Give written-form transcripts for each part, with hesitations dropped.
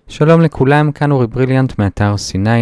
שלום לכולם, כאן אורי בריליאנט מאתר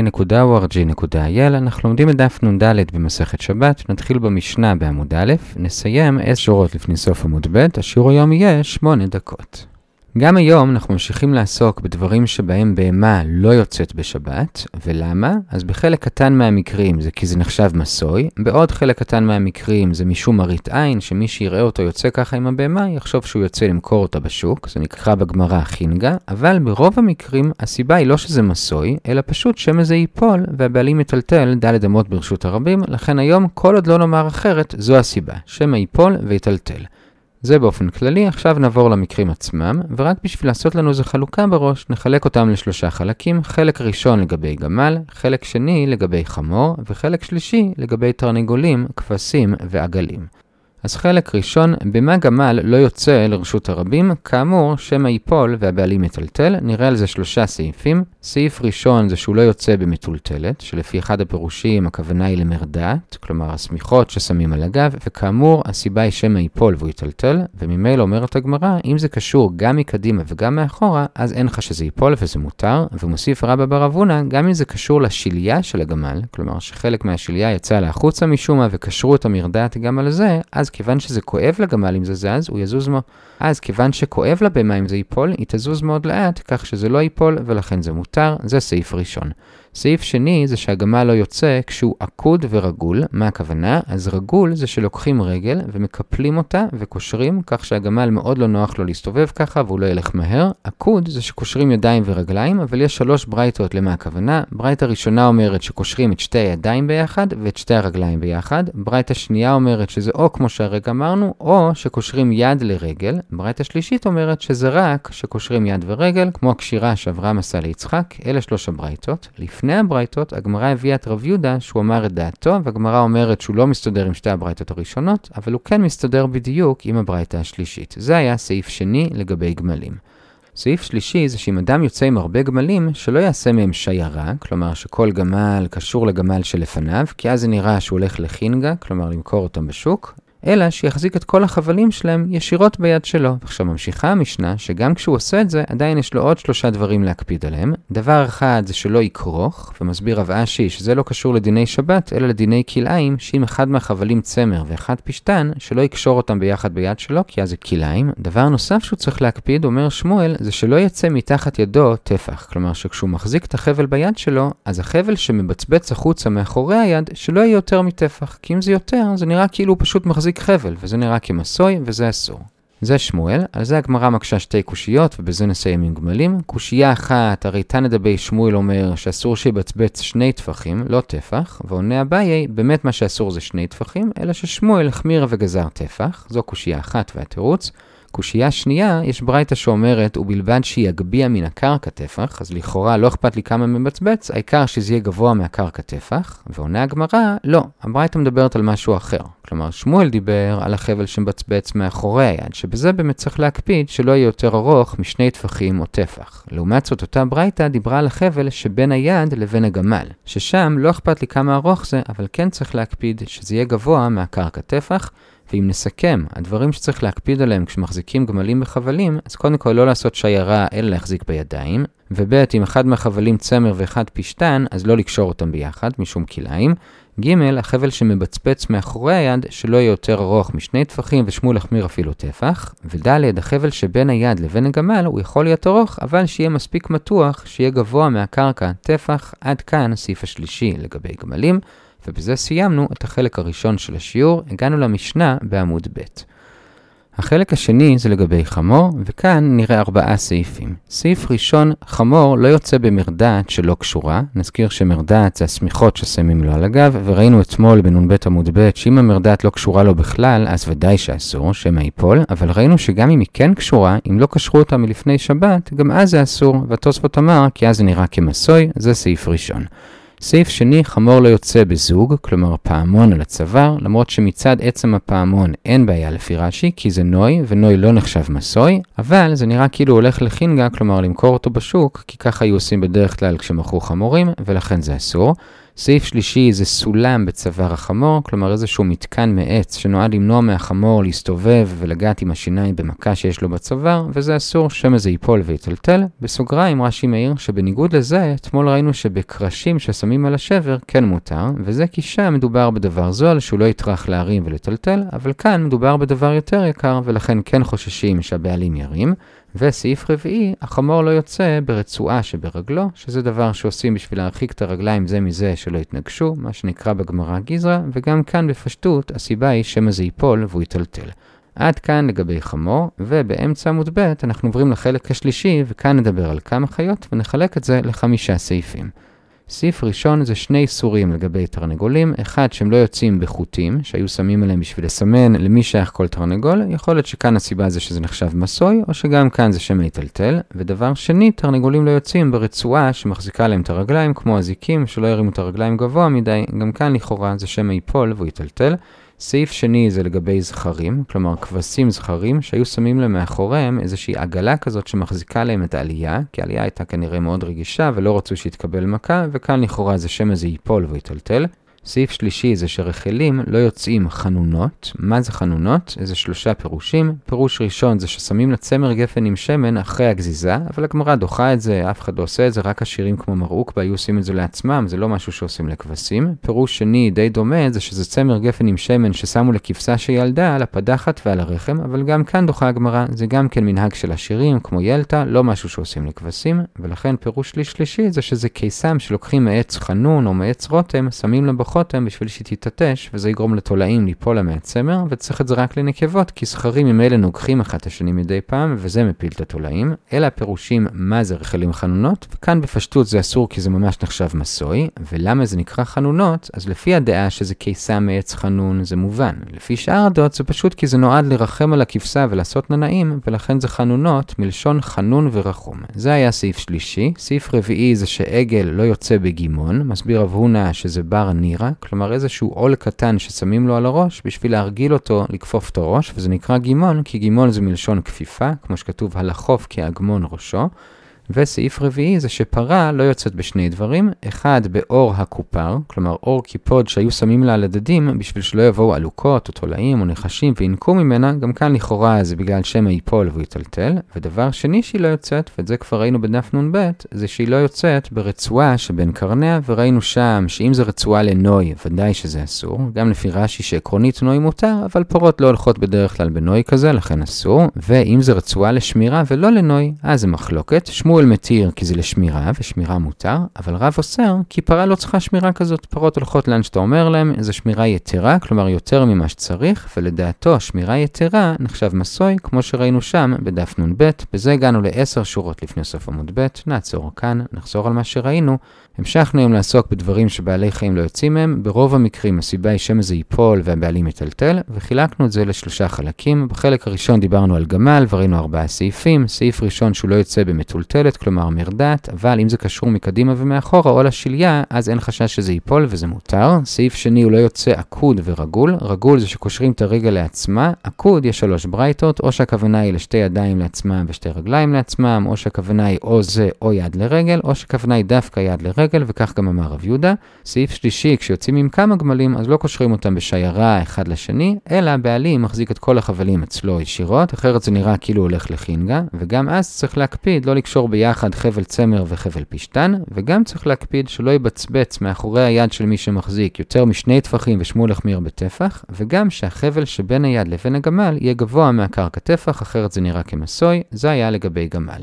sinai.org.il. אנחנו לומדים את דף נ"ד במסכת שבת, נתחיל במשנה בעמוד א', נסיים 10 שורות לפני סוף עמוד ב', השיעור היום יהיה 8 דקות. גם היום אנחנו ממשיכים לעסוק בדברים שבהם בהמה לא יוצאת בשבת, ולמה? אז בחלק קטן מהמקרים זה כי זה נחשב מסוי, בעוד חלק קטן מהמקרים זה משום מראית עין, שמי שיראה אותו יוצא ככה עם הבהמה, יחשוב שהוא יוצא למכור אותה בשוק, זה נקרא בגמרא חינגה, אבל ברוב המקרים הסיבה היא לא שזה מסוי, אלא פשוט שמא זה ייפול, והבעלים יטלטל ד' אמות ברשות הרבים, לכן היום כל עוד לא נאמר אחרת, זו הסיבה, שמא ייפול ויטלטל. זה באופן כללי, עכשיו נעבור למקרים עצמם, ורק בשביל לעשות לנו איזו חלוקה בראש, נחלק אותם לשלושה חלקים, חלק ראשון לגבי גמל, חלק שני לגבי חמור, וחלק שלישי לגבי תרנגולים, כבשים ועגלים. אז חלק ראשון, במה גמל לא יוצא לרשות הרבים, כאמור, שמא ייפול והבעלים יטלטל, נראה על זה 3 סעיפים. סעיף ראשון זה שהוא לא יוצא במטולטלת, שלפי אחד הפירושים הכוונה היא למרדעת, כלומר הסמיכות ששמים על הגב, וכאמור הסיבה היא שמא ייפול והוא יטלטל, וממילא אומרת הגמרא, אם זה קשור גם מקדימה וגם מאחורה, אז אין לך שזה ייפול וזה מותר, ומוסיף רבא בר אבונה, גם אם זה קשור לשיליה של הגמל, כלומר שחלק מהשיליה יצא להחוצה משום מה וקשרו את המרדעת גם על זה, אז כיוון שזה כואב לגמל אם זה זז, הוא יזוז אז כיוון שכואב לבהמה אם זה ייפול, היא תזוז מאוד לאט, כך שזה לא ייפול ולכן זה מותר, זה סעיף ראשון. סעיף שני זה שהגמל לא יוצא כשהוא עקוד ורגול. מה הכוונה? אז רגול זה שלוקחים רגל ומקפלים אותה וקושרים, כך שהגמל מאוד לא נוח לו להסתובב ככה והוא לא ילך מהר. עקוד זה שקושרים ידיים ורגליים, אבל יש 3 ברייתות למה הכוונה. ברייתה ראשונה אומרת שקושרים את 2 הידיים ביחד ואת 2 הרגליים ביחד. ברייתה שנייה אומרת שזה או כמו שהרגע אמרנו, או שקושרים יד לרגל. ברייתה שלישית אומרת שזה רק שקושרים יד ורגל, כמו הקשירה שאברהם עשה ליצחק. אלה 3 הברייתות. לפני הברייתות, הגמרא הביאה את רב יהודה שהוא אמר את דעתו, והגמרא אומרת שהוא לא מסתדר עם 2 הברייתות הראשונות, אבל הוא כן מסתדר בדיוק עם הברייתה השלישית. זה היה סעיף שני לגבי גמלים. סעיף שלישי זה שאם אדם יוצא עם הרבה גמלים, שלא יעשה מהם שיירה, כלומר שכל גמל קשור לגמל שלפניו, כי אז זה נראה שהוא הולך לחינגה, כלומר למכור אותם בשוק, אלא שיחזיק את כל החבלים שלהם ישירות ביד שלו. עכשיו ממשיכה המשנה שגם כשהוא עושה את זה, עדיין יש לו עוד 3 דברים להקפיד עליהם. דבר אחד זה שלא יקרוך, ומסביר רב אשי שזה לא קשור לדיני שבת, אלא לדיני כלאיים, שאם אחד מהחבלים צמר ואחד פשטן, שלא יקשור אותם ביחד ביד שלו, כי אז זה כלאיים. דבר נוסף שהוא צריך להקפיד, אומר שמואל, זה שלא יצא מתחת ידו טפח. כלומר שכשהוא מחזיק את החבל ביד שלו, אז החבל שמבצבץ החוצה מאחורי היד, שלא יהיה יותר מטפח. כי אם זה יותר, זה נראה כאילו הוא פשוט מחזיק חבל, וזה נראה כמסוי, וזה אסור. זה שמואל, על זה הגמרא מקשה 2 קושיות, ובזה נסיים עם גמלים. קושייה אחת, הרי תנא דבי שמואל אומר שאסור שיבצבץ 2 טפחים, לא טפח, ועונה אביי, באמת מה שאסור זה 2 טפחים, אלא ששמואל החמיר וגזר טפח. זו קושייה אחת והתירוץ. קושייה שנייה, יש ברייתא שאומרת, ובלבד שיגביה מן הקרקע טפח, אז לכאורה לא אכפת לי כמה מבצבץ, העיקר שזה יהיה גבוה מהקרקע טפח, ועונה הגמרא, לא, הברייתא מדברת על משהו אחר. כלומר, שמואל דיבר על החבל שמבצבץ מאחורי היד, שבזה באמת צריך להקפיד שלא יהיה יותר ארוך מ2 טפחים או טפח. לעומת זאת, אותה ברייתא דיברה על החבל שבין היד לבין הגמל, ששם לא אכפת לי כמה ארוך זה, אבל כן צריך להקפיד שזה יהיה גבוה מהקרקע טפח. ואם נסכם, הדברים שצריך להקפיד עליהם כשמחזיקים גמלים בחבלים, אז קודם כל לא לעשות שיירה אלא להחזיק בידיים, וב' אם אחד מהחבלים צמר ואחד פשטן, אז לא לקשור אותם ביחד משום כלאיים. ג' החבל שמבצבץ מאחורי היד שלא יהיה יותר ארוך מ2 טפחים ושמואל החמיר אפילו טפח, וד' החבל שבין היד לבין הגמל הוא יכול להיות ארוך, אבל שיהיה מספיק מתוח, שיהיה גבוה מהקרקע טפח. עד כאן הסעיף השלישי לגבי גמלים. ובזה סיימנו את החלק הראשון של השיעור, הגענו למשנה בעמוד ב'. החלק השני זה לגבי חמור, וכאן נראה 4 סעיפים. סעיף ראשון, חמור לא יוצא במרדעת שלא קשורה. נזכיר שמרדעת זה הסמיכות ששמים לו על הגב, וראינו אתמול בנ"ב עמוד ב' שאם המרדעת לא קשורה לו בכלל, אז ודאי שאסור, שמא ייפול, אבל ראינו שגם אם היא כן קשורה, אם לא קשרו אותה מלפני שבת, גם אז זה אסור, והתוספות אמר כי אז זה נראה כמסוי, זה סעיף ראשון. סעיף שני, חמור לא יוצא בזוג, כלומר פעמון על הצוואר, למרות שמצד עצם הפעמון אין בעיה לפי רש"י, כי זה נוי, ונוי לא נחשב מסוי, אבל זה נראה כאילו הולך לחינגה, כלומר למכור אותו בשוק, כי ככה היו עושים בדרך כלל כשמכרו חמורים, ולכן זה אסור. סעיף שלישי זה סולם בצוואר החמור, כלומר איזשהו מתקן מעץ שנועד למנוע מהחמור להסתובב ולגעת עם השיניים במכה שיש לו בצוואר, וזה אסור שמא זה ייפול ויטלטל. בסוגריים רש"י מעיר שבניגוד לזה, אתמול ראינו שבקרשים ששמים על השבר כן מותר, וזה כי שם מדובר בדבר זול שהוא לא יטרח להרים ולטלטל, אבל כאן מדובר בדבר יותר יקר ולכן כן חוששים שהבעלים ירים. וסעיף רביעי, החמור לא יוצא ברצועה שברגלו, שזה דבר שעושים בשביל להרחיק את הרגליים זה מזה שלא יתנגשו, מה שנקרא בגמרא גזרה, וגם כאן בפשטות הסיבה היא שמא זה ייפול והוא יטלטל. עד כאן לגבי חמור, ובאמצע עמוד ב' אנחנו עוברים לחלק השלישי, וכאן נדבר על כמה חיות ונחלק את זה ל5 סעיפים. סעיף ראשון זה 2 איסורים לגבי תרנגולים, אחד שהם לא יוצאים בחוטים, שהיו שמים עליהם בשביל לסמן למי שייך כל תרנגול, יכול להיות שכאן הסיבה זה שזה נחשב מסוי, או שגם כאן זה שמא יטלטל, ודבר שני, תרנגולים לא יוצאים ברצועה שמחזיקה להם את הרגליים, כמו הזיקים שלא ירימו את הרגליים גבוה מדי, גם כאן לכאורה זה שמא ייפול והוא יטלטל. סעיף שני זה לגבי זכרים, כלומר כבשים זכרים שהיו שמים להם מאחוריהם איזושהי עגלה כזאת שמחזיקה להם את העלייה, כי העלייה הייתה כנראה מאוד רגישה ולא רצו שיתקבל מכה, וכאן לכאורה זה שמא זה ייפול ויטלטל. סעיף שלישי זה שרחלים לא יוצאים חנונות. מה זה חנונות? איזה 3 פירושים. פירוש ראשון זה ששמים לצמר גפן עם שמן אחרי הגזיזה, אבל הגמרא דוחה את זה, אף אחד לא עושה את זה, רק עשירים כמו מרוק היו עושים את זה לעצמם, זה לא משהו שעושים לכבשים. פירוש שני די דומה זה שזה צמר גפן עם שמן ששמו לכבשה שילדה על הפדחת ועל הרחם, אבל גם כאן דוחה הגמרא, זה גם כן מנהג של עשירים כמו ילטה, לא משהו שעושים לכבשים, ולכן פירוש שלישי זה שזה קיסם שלוקחים מעץ חנון או מעץ רותם, שמים לבחותם בשביל שתתעטש, וזה יגרום לתולעים ליפול מהצמר, וצריך את זה רק לנקבות, כי זכרים עם אלה נוגחים אחת השני מדי פעם, וזה מפיל את התולעים. אלה הפירושים מה זה רחלים חנונות, וכאן בפשטות זה אסור כי זה ממש נחשב מסוי, ולמה זה נקרא חנונות? אז לפי הדעה שזה קיסם מעץ חנון זה מובן. לפי שאר הדעות זה פשוט כי זה נועד לרחם על הכבשה ולעשות ננאים, ולכן זה חנונות מלשון חנון ורחום. זה היה סעיף שלישי. סעיף רביעי זה שעגל לא יוצא בגימון, מסביר רב הונא שזה בר נירה, כלומר איזשהו עול קטן ששמים לו על הראש בשביל להרגיל אותו לקפוף את הראש, וזה נקרא גימון, כי גימון זה מלשון כפיפה, כמו שכתוב הלחוף כאגמון ראשו. וסעיף רביעי זה שפרה לא יוצאת בשני דברים, אחד באור הקופר, כלומר אור קיפוד שהיו שמים לה על הדדים בשביל שלא יבואו עלוקות או תולעים או נחשים וינקו ממנה, גם כאן לכאורה זה בגלל שמא ייפול והוא יטלטל. ודבר שני שהיא לא יוצאת, ואת זה כבר ראינו בדף נ"ב, זה שהיא לא יוצאת ברצועה שבין קרניה, וראינו שם שאם זה רצועה לנוי ודאי שזה אסור, גם לפי רש"י שעקרונית נוי מותר, אבל פרות לא הולכות בדרך כלל בנוי כזה, לכן אסור. ואם זה רצועה לשמירה ולא לנוי, אז זה מחלוקת. שמואל מתיר כי זה לשמירה, ושמירה מותר, אבל רב אוסר כי פרה לא צריכה שמירה כזאת. פרות הולכות לאן שאתה אומר להם, זה שמירה יתרה, כלומר יותר ממה שצריך, ולדעתו שמירה יתרה נחשב מסוי, כמו שראינו שם בדף נ"ב. בזה הגענו ל10 שורות לפני סוף עמוד ב', נעצור כאן, נחזור על מה שראינו. המשכנו היום לעסוק בדברים שבעלי חיים לא יוצאים מהם, ברוב המקרים הסיבה היא שמא זה ייפול והבעלים יטלטל, וחילקנו את זה ל3 חלקים. בחלק הראשון דיברנו על גמל, וראינו 4 סעיפים. סעיף ראשון שהוא לא יוצא במטולטלת, כלומר מרדעת, אבל אם זה קשור מקדימה ומאחורה או לשליה, אז אין חשש שזה ייפול וזה מותר. סעיף שני הוא לא יוצא עקוד ורגול. רגול זה שקושרים את הרגל לעצמה. עקוד יש 3 ברייתות, או שהכוונה היא לשתי ידיים לעצמם ושתי רגליים לעצמם, או שהכוונה היא או זה או יד לרגל, או שהכוונה היא דווקא יד לרגל, וכך גם אמר רב יהודה. סעיף שלישי, כשיוצאים עם כמה גמלים, אז לא קושרים אותם בשיירה אחד לשני, אלא הבעלים מחזיק את כל החבלים אצלו ישירות, אחרת זה נראה כאילו הולך לחינגה, וגם אז צריך להקפיד לא לקשור ביחד חבל צמר וחבל פשטן, וגם צריך להקפיד שלא יבצבץ מאחורי היד של מי שמחזיק יותר מ2 טפחים ושמואל החמיר בטפח, וגם שהחבל שבין היד לבין הגמל יהיה גבוה מהקרקע טפח, אחרת זה נראה כמסוי. זה היה לגבי גמל.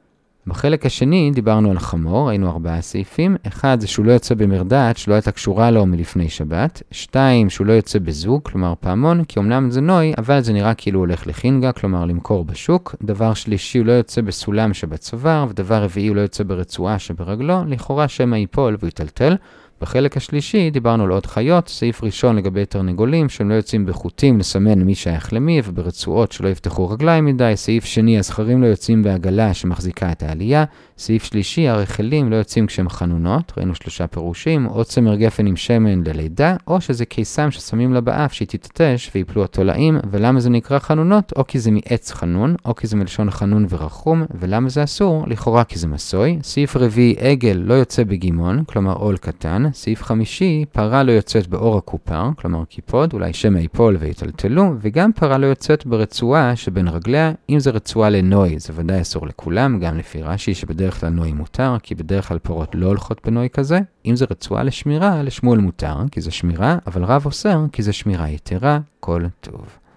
בחלק השני דיברנו על חמור, ראינו 4 סעיפים. 1 זה שהוא לא יוצא במרדעת, שלא הייתה קשורה לו מלפני שבת. 2 שהוא לא יוצא בזוג, כלומר פעמון, כי אמנם זה נוי, אבל זה נראה כאילו הולך לחינגה, כלומר למכור בשוק. דבר שלישי הוא לא יוצא בסולם שבצוואר, ודבר רביעי הוא לא יוצא ברצועה שברגלו, לכאורה שמא ייפול ויטלטל. בחלק השלישי דיברנו על עוד חיות. סעיף ראשון לגבי תרנגולים שהם לא יוצאים בחוטים לסמן מי שייך למי, וברצועות שלא יפתחו רגליים מדי. סעיף שני, הזכרים לא יוצאים בעגלה שמחזיקה את העלייה. סעיף שלישי, הרחלים לא יוצאים כשהם חנונות, ראינו 3 פירושים, או צמר גפן עם שמן ללידה, או שזה קיסם ששמים לה באף שהיא תתעטש ויפלו התולעים. ולמה זה נקרא חנונות? או כי זה מעץ חנון, או כי זה מלשון חנון ורחום. ולמה זה אסור? לכאורה כי זה מסוי. סעיף רביעי, עגל לא יוצא בגימון, כלומר עול קטן. סעיף 5, פרה לא יוצאת באור הקופר, כלומר קיפוד, אולי שמא ייפול ויטלטלו, וגם פרה לא יוצאת ברצועה שבין רגליה, אם זה רצועה לנוי, זה ודאי אסור לכולם, גם לפי רש"י שבדרך כלל נוי מותר, כי בדרך כלל פרות לא הולכות בנוי כזה. אם זה רצועה לשמירה, לשמואל מותר, כי זה שמירה, אבל רב אוסר, כי זה שמירה יתרה, כל טוב.